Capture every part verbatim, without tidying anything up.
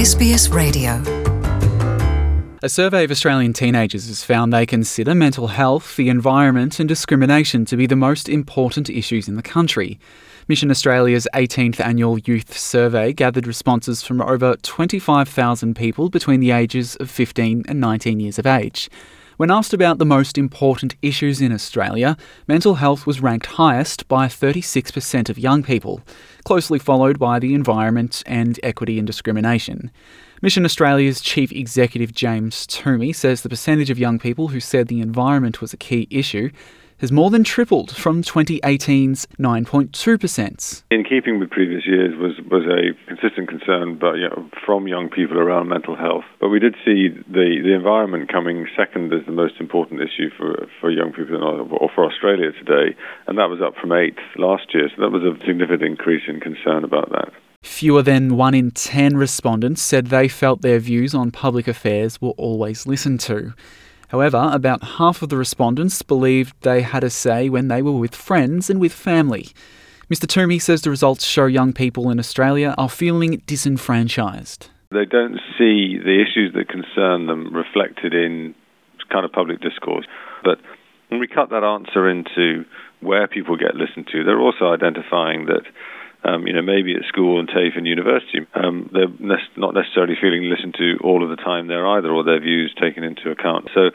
S B S Radio. A survey of Australian teenagers has found they consider mental health, the environment and discrimination to be the most important issues in the country. Mission Australia's eighteenth annual youth survey gathered responses from over twenty-five thousand people between the ages of fifteen and nineteen years of age. When asked about the most important issues in Australia, mental health was ranked highest by thirty-six percent of young people, closely followed by the environment and equity and discrimination. Mission Australia's Chief Executive James Toomey says the percentage of young people who said the environment was a key issue has more than tripled from twenty eighteen's nine point two percent. In keeping with previous years was, was a consistent concern but, you know, from young people around mental health. But we did see the, the environment coming second as the most important issue for, for young people in, or for Australia today, and that was up from eighth last year. So that was a significant increase in concern about that. Fewer than one in ten respondents said they felt their views on public affairs were always listened to. However, about half of the respondents believed they had a say when they were with friends and with family. Mister Toomey says the results show young people in Australia are feeling disenfranchised. They don't see the issues that concern them reflected in kind of public discourse. But when we cut that answer into where people get listened to, they're also identifying that Um, you know, maybe at school and TAFE and university, um, they're ne- not necessarily feeling listened to all of the time there either, or their views taken into account. So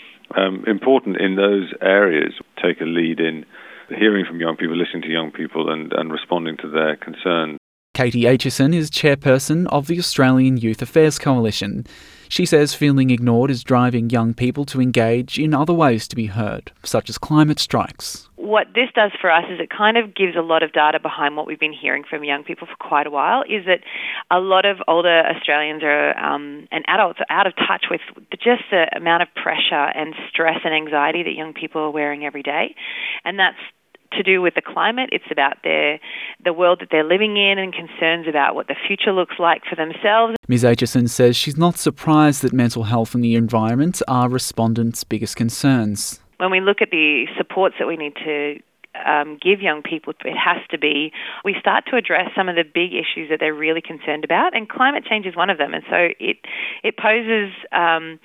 um, important in those areas, take a lead in hearing from young people, listening to young people and, and responding to their concerns. Katie Aitchison is chairperson of the Australian Youth Affairs Coalition. She says feeling ignored is driving young people to engage in other ways to be heard, such as climate strikes. What this does for us is it kind of gives a lot of data behind what we've been hearing from young people for quite a while, is that a lot of older Australians are um, and adults are out of touch with just the amount of pressure and stress and anxiety that young people are wearing every day. And that's to do with the climate. It's about their the world that they're living in and concerns about what the future looks like for themselves. Miz Aitchison says she's not surprised that mental health and the environment are respondents' biggest concerns. When we look at the supports that we need to um, give young people, it has to be, we start to address some of the big issues that they're really concerned about, and climate change is one of them. And so it it poses um,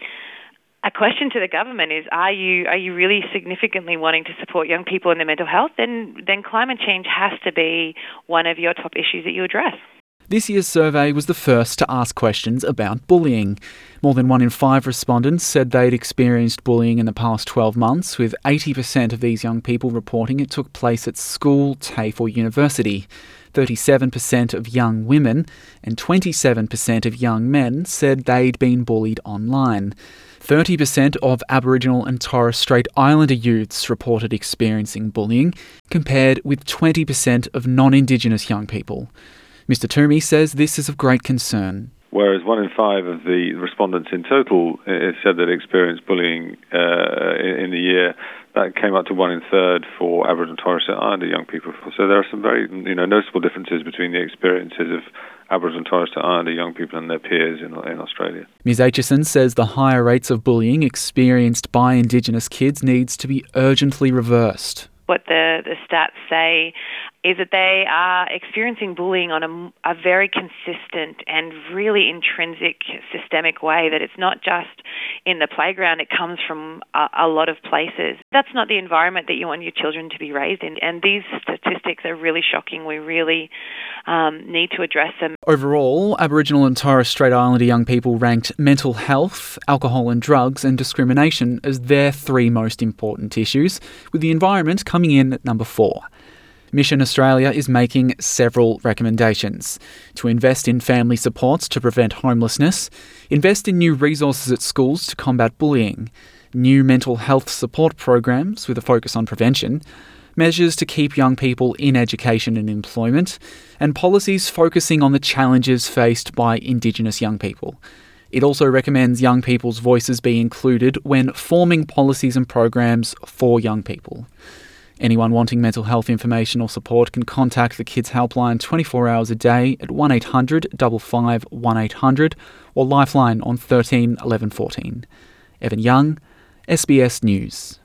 a question to the government is, are you are you really significantly wanting to support young people in their mental health? Then, then climate change has to be one of your top issues that you address. This year's survey was the first to ask questions about bullying. More than one in five respondents said they'd experienced bullying in the past twelve months, with eighty percent of these young people reporting it took place at school, TAFE or university. thirty-seven percent of young women and twenty-seven percent of young men said they'd been bullied online. thirty percent of Aboriginal and Torres Strait Islander youths reported experiencing bullying, compared with twenty percent of non-Indigenous young people. Mister Toomey says this is of great concern. Whereas one in five of the respondents in total uh, said that experienced bullying uh, in the year, that came up to one in third for Aboriginal and Torres Strait Islander young people. So there are some very, you know, noticeable differences between the experiences of Aboriginal and Torres Strait Islander young people and their peers in, in Australia. Miz Aitchison says the higher rates of bullying experienced by Indigenous kids needs to be urgently reversed. What the, the stats say is that they are experiencing bullying on a, a very consistent and really intrinsic systemic way, that it's not just in the playground, it comes from a, a lot of places. That's not the environment that you want your children to be raised in, and these statistics are really shocking. We really um, need to address them. Overall, Aboriginal and Torres Strait Islander young people ranked mental health, alcohol and drugs and discrimination as their three most important issues, with the environment coming in at number four. Mission Australia is making several recommendations: to invest in family supports to prevent homelessness, invest in new resources at schools to combat bullying, new mental health support programs with a focus on prevention, measures to keep young people in education and employment, and policies focusing on the challenges faced by Indigenous young people. It also recommends young people's voices be included when forming policies and programs for young people. Anyone wanting mental health information or support can contact the Kids Helpline twenty-four hours a day at one eight hundred five five one eight hundred or Lifeline on thirteen eleven fourteen. Evan Young, S B S News.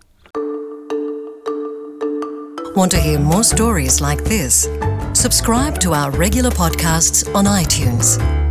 Want to hear more stories like this? Subscribe to our regular podcasts on iTunes.